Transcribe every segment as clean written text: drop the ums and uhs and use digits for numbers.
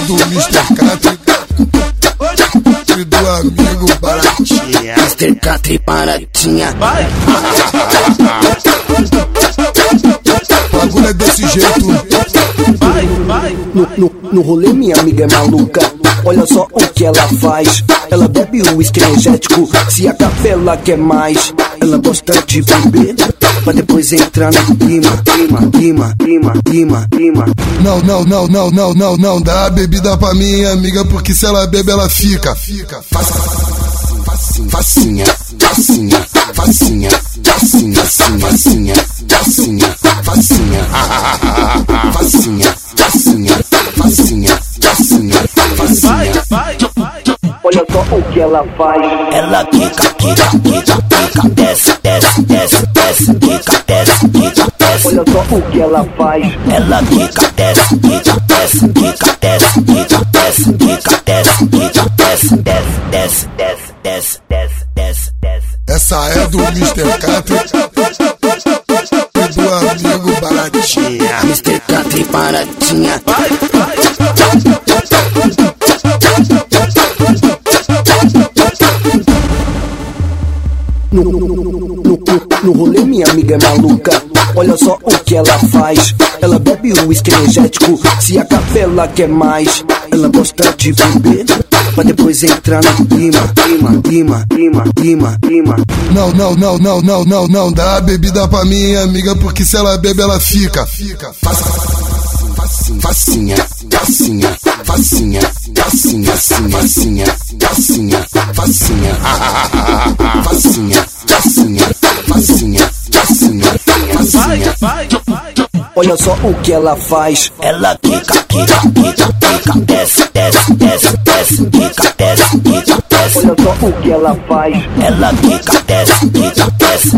do Mr. Catre e do amigo Baratinha. Mr. Catre Baratinha. Vai! O bagulho é desse jeito. Vai, vai! No rolê minha amiga é maluca, olha só o que ela faz. Ela bebe o uísque energético, se a capela quer mais. Ela gosta de beber, pra depois entrar no clima. Não, dá a bebida pra minha amiga, porque se ela bebe ela fica. Facinha. Vai, vai! Olha só o que ela faz. Ela quica, desce, quica, desce. Olha só o que ela faz. Ela quica, desce, quica, desce. Essa é do Mr. Catre e do amigo Baratinha. Mr. Catre Baratinha. Vai, vai! No rolê minha amiga é maluca, olha só o que ela faz. Ela bebe o uísque energético, se a capela quer mais. Ela gosta de beber, pra depois entrar no clima. Não, dá a bebida pra minha amiga, porque se ela bebe ela fica. Facinha. Vai, vai! Olha só o que ela faz. Ela quica, desce, quica, desce. Olha só o que ela faz. Ela quica, desce, quica,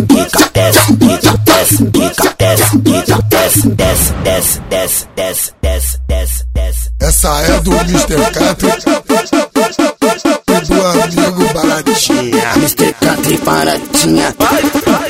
desce. Essa é do Mr. Catre e do amigo Baratinha. Mr. Catre Baratinha. Vai, vai!